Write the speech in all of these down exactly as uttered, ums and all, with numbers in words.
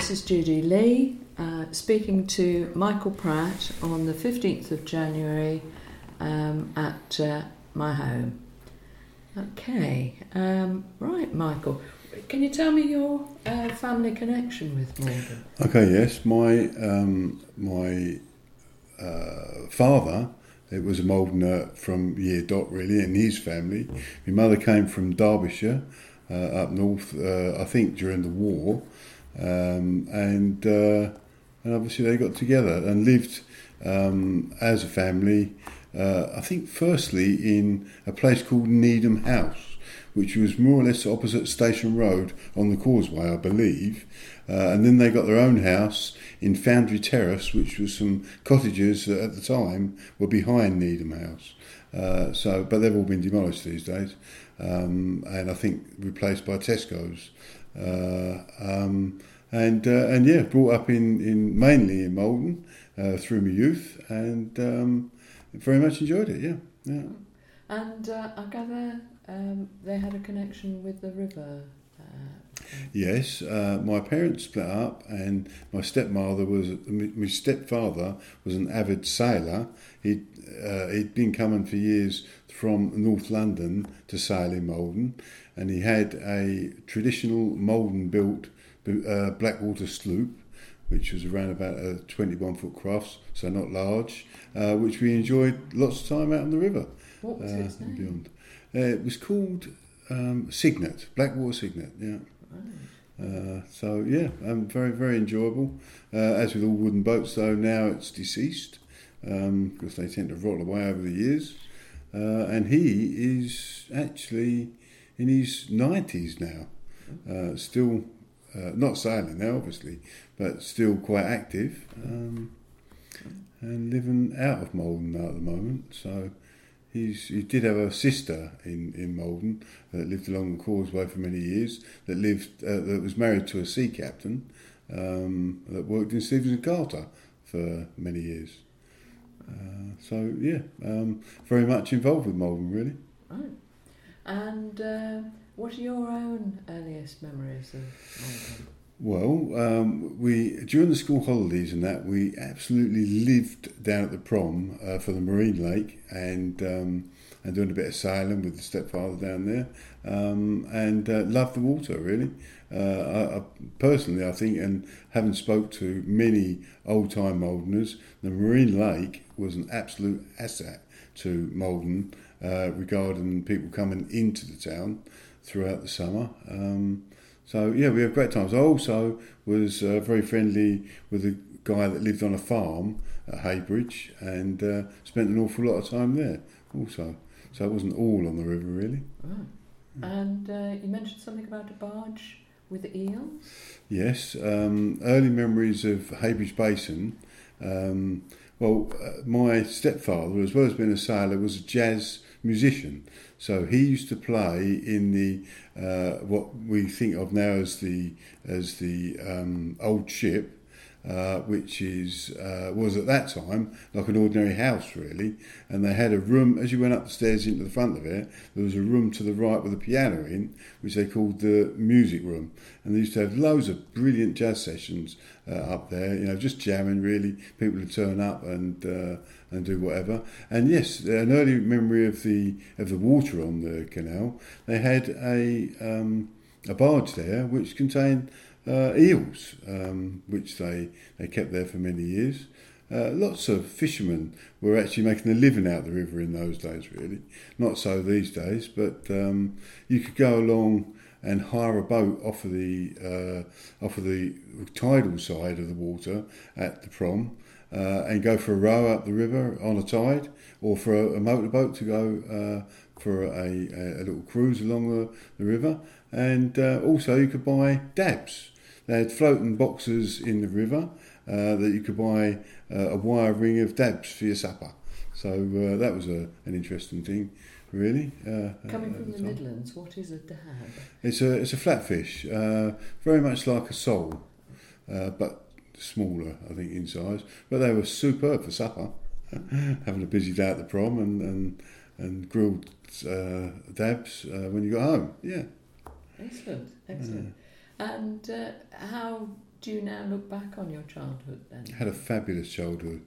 this is Judy Lee uh, speaking to Michael Pratt on the fifteenth of January um, at uh, my home. Okay, um, right, Michael, can you tell me your uh, family connection with Maldon? Okay, yes, my um, my uh, father, it was a Maldoner from year dot really, and his family. My mother came from Derbyshire, uh, up north, uh, I think during the war. Um, and uh, and obviously they got together and lived um, as a family, uh, I think firstly in a place called Needham House, which was more or less opposite Station Road on the Causeway, I believe. Uh, and then they got their own house in Foundry Terrace, which was some cottages that at the time were behind Needham House. Uh, so, but they've all been demolished these days, um, and I think replaced by Tesco's. Uh, um, and uh, and yeah, brought up in, in mainly in Maldon uh, through my youth, and um, very much enjoyed it. Yeah, yeah. And uh, I gather um, they had a connection with the river. Uh, yes, uh, my parents split up, and my stepmother was my stepfather was an avid sailor. He uh, he'd been coming for years from North London to sail in Maldon. And he had a traditional Maldon-built uh, Blackwater sloop, which was around about a twenty-one foot cross, so not large, uh, which we enjoyed lots of time out on the river. What was uh, its name? And beyond. Uh, it was called um, Signet, Blackwater Signet, yeah. Oh. Uh, so, yeah, um, very, very enjoyable. Uh, as with all wooden boats, though, now it's deceased, um, because they tend to rot away over the years. Uh, and he is actually in his nineties now, uh, still uh, not sailing now, obviously, but still quite active, um, and living out of Maldon now at the moment. So he's he did have a sister in in Maldon that lived along the Causeway for many years. That lived uh, that was married to a sea captain um, that worked in Stevens and Carter for many years. Uh, so yeah, um, very much involved with Maldon, really. Right. And uh, what are your own earliest memories of Maldon? Well, um, we during the school holidays and that, we absolutely lived down at the prom uh, for the Marine Lake, and um, and doing a bit of sailing with the stepfather down there, um, and uh, loved the water really. Uh, I, I, personally, I think, and having spoke to many old-time Maldoners, the Marine Lake was an absolute asset to Maldon uh, regarding people coming into the town throughout the summer. Um, so, yeah, we had great times. I also was uh, very friendly with a guy that lived on a farm at Haybridge, and uh, spent an awful lot of time there also. So it wasn't all on the river, really. Oh. And uh, you mentioned something about a barge with eels? Yes, um, early memories of Haybridge Basin. Um, well, uh, my stepfather, as well as being a sailor, was a jazz musician. So he used to play in the uh, what we think of now as the as the um, old ship. Uh, which is uh, was at that time like an ordinary house really, and they had a room as you went up the stairs into the front of it. There was a room to the right with a piano in, which they called the music room, and they used to have loads of brilliant jazz sessions uh, up there. You know, just jamming really. People would turn up and uh, and do whatever. And yes, an early memory of the of the water on the canal. They had a um, a barge there which contained Uh, eels, um, which they, they kept there for many years. Uh, lots of fishermen were actually making a living out the river in those days, really. Not so these days, but um, you could go along and hire a boat off of the uh, off of the tidal side of the water at the prom, uh, and go for a row up the river on a tide, or for a, a motorboat to go uh, for a, a, a little cruise along the, the river. And uh, also you could buy dabs. They had floating boxes in the river uh, that you could buy uh, a wire ring of dabs for your supper. So uh, that was a, an interesting thing, really. Uh, Coming uh, from the time. Midlands, what is a dab? It's a it's a flatfish, uh, very much like a sole, uh, but smaller, I think, in size. But they were superb for supper. Having a busy day at the prom and and, and grilled uh, dabs uh, when you got home. Yeah. Excellent, excellent. Yeah. And uh, how do you now look back on your childhood then? Had a fabulous childhood.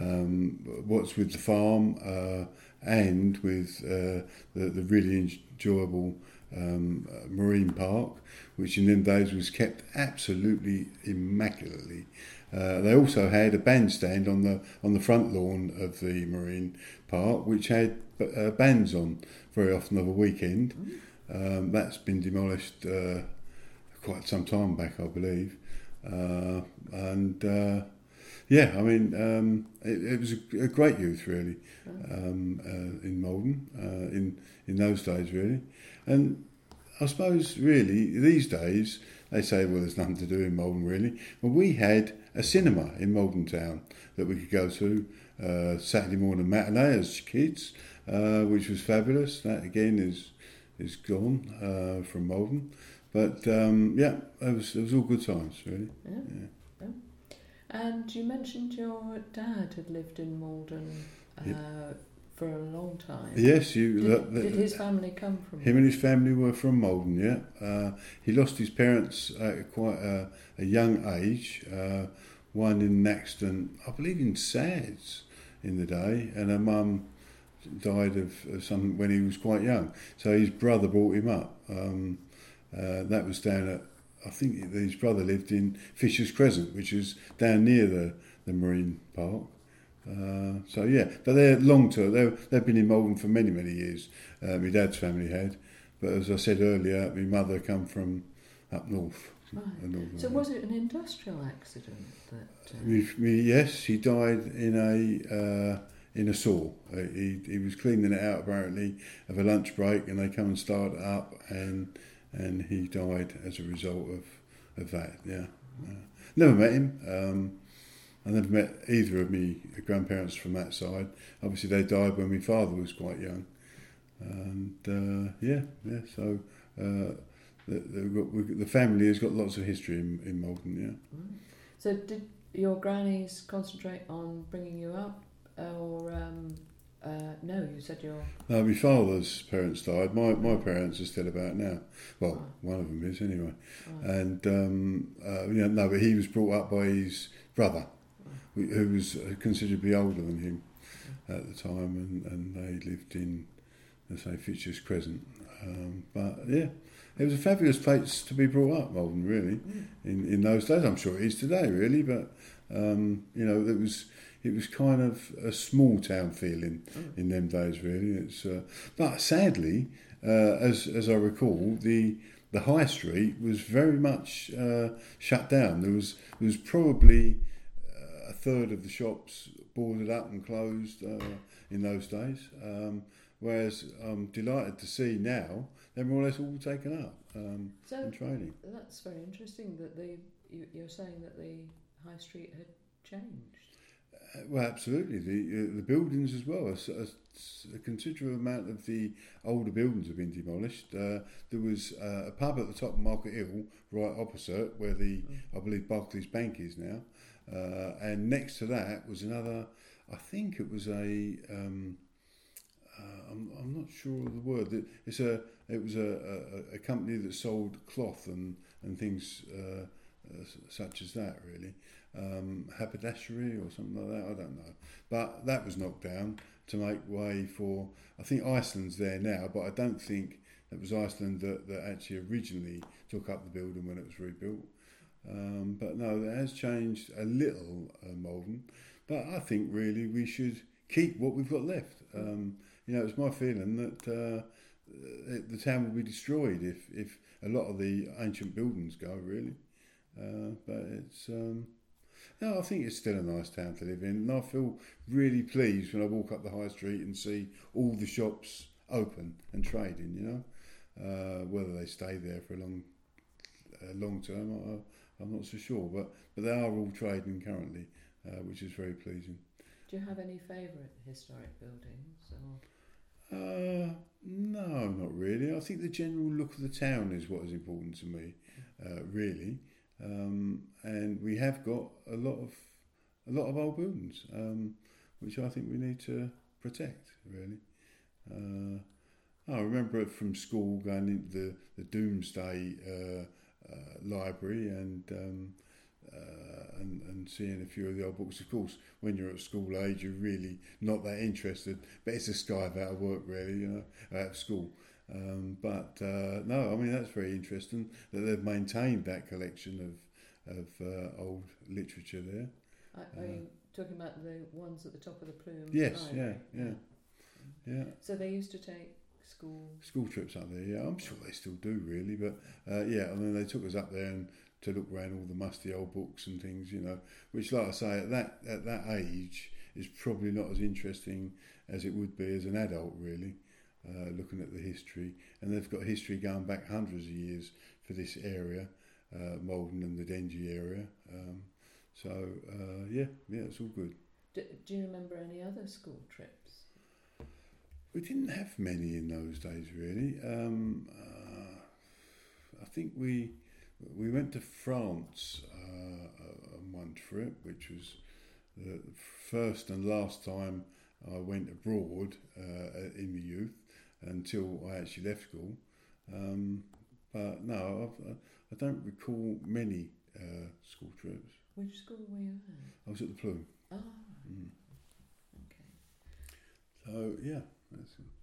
Um, what's with the farm uh, and with uh, the, the really enjoyable um, uh, marine park, which in them days was kept absolutely immaculately. Uh, they also had a bandstand on the on the front lawn of the marine park, which had uh, bands on very often of a weekend. Mm. Um, that's been demolished uh, quite some time back, I believe. Uh, and uh, yeah, I mean, um, it, it was a, a great youth, really, um, uh, in Maldon, uh, in in those days, really. And I suppose, really, these days they say, well, there's nothing to do in Maldon, really. Well, we had a cinema in Maldon town that we could go to uh, Saturday morning matinee as kids, uh, which was fabulous. That again is is gone uh, from Maldon. But um, yeah, it was it was all good times, really. Yeah. Yeah. Yeah. And you mentioned your dad had lived in Maldon uh, yeah. for a long time. Yes, you. Did, that, that, did his family come from? Him and his family were from Maldon. Yeah, uh, he lost his parents at quite a, a young age. Uh, one in an accident, I believe, in Sads in the day, and her mum died of, of something when he was quite young. So his brother brought him up. Um, Uh, that was down at, I think his brother lived in Fisher's Crescent, which is down near the, the marine park. Uh, so yeah, but they're long term. They're, they've been in Maldon for many, many years. Uh, my dad's family had. But as I said earlier, my mother come from up north. Right. So was it an industrial accident? That, uh... me, me, yes, he died in a uh, in a saw. Uh, he, he was cleaning it out apparently of a lunch break, and they come and start it up, and and he died as a result of, of that, yeah. Uh, never met him. Um, I never met either of my grandparents from that side. Obviously, they died when my father was quite young. And, uh, yeah, yeah, so uh, the, the, the family has got lots of history in, in Maldon, yeah. Mm. So did your grannies concentrate on bringing you up, or... Um Uh, no, you said your... No, my father's parents died. My my parents are still about now. Well, oh. one of them is anyway. Oh. And, um, uh, you know, no, but he was brought up by his brother, oh. who was considerably older than him oh. at the time, and, and they lived in, let's say, Fisher's Crescent. Um, but, yeah, it was a fabulous place to be brought up, Maldon, really, mm. in, in those days. I'm sure it is today, really, but, um, you know, it was... It was kind of a small town feeling mm. in them days, really. It's uh, but sadly, uh, as as I recall, the the high street was very much uh, shut down. There was there was probably uh, a third of the shops boarded up and closed uh, in those days. Um, whereas I'm delighted to see now they're more or less all taken up um, so in trading. That's very interesting that the you, you're saying that the high street had changed. Uh, well, absolutely. The uh, the buildings as well. A, a, a considerable amount of the older buildings have been demolished. Uh, there was uh, a pub at the top of Market Hill, right opposite where the mm. I believe Barclays Bank is now, uh, and next to that was another. I think it was a. Um, uh, I'm I'm not sure of the word. It's a it was a, a, a company that sold cloth and and things uh, uh, such as that, really. Um, haberdashery or something like that, I don't know. But that was knocked down to make way for, I think Iceland's there now, but I don't think it was Iceland that, that actually originally took up the building when it was rebuilt. Um, but no, it has changed a little, uh, Maldon. But I think really we should keep what we've got left. Um, you know, it's my feeling that uh, it, the town will be destroyed if, if a lot of the ancient buildings go, really. Uh, but it's... Um, No, I think it's still a nice town to live in, and I feel really pleased when I walk up the high street and see all the shops open and trading. You know, uh, whether they stay there for a long, uh, long term, I, I'm not so sure, but but they are all trading currently, uh, which is very pleasing. Do you have any favourite historic buildings? Or? Uh, no, not really. I think the general look of the town is what is important to me, uh, really. Um, and we have got a lot of a lot of old buildings, um, which I think we need to protect. Really, uh, I remember it from school going into the the Doomsday uh, uh, library and, um, uh, and and seeing a few of the old books. Of course, when you're at school age, you're really not that interested. But it's a skive out of work, really, you know, out of school. Um, but uh, no, I mean that's very interesting that they've maintained that collection of of uh, old literature there. Are, are uh, you talking about the ones at the top of the Plume? Yes, Library? yeah, yeah, yeah. So they used to take school school trips up there. Yeah, I'm sure they still do, really. But uh, yeah, I mean they took us up there and to look around all the musty old books and things, you know, which, like I say, at that at that age is probably not as interesting as it would be as an adult, really. Uh, looking at the history, and they've got history going back hundreds of years for this area, uh, Malden and the Dengie area. Um, so uh, yeah, yeah, it's all good. Do, do you remember any other school trips? We didn't have many in those days, really. Um, uh, I think we we went to France uh, on one trip, which was the first and last time I went abroad uh, in my youth until I actually left school. Um, but no, I've, I don't recall many uh, school trips. Which school were you at? I was at the Plume. Oh, mm. okay. So yeah, that's it.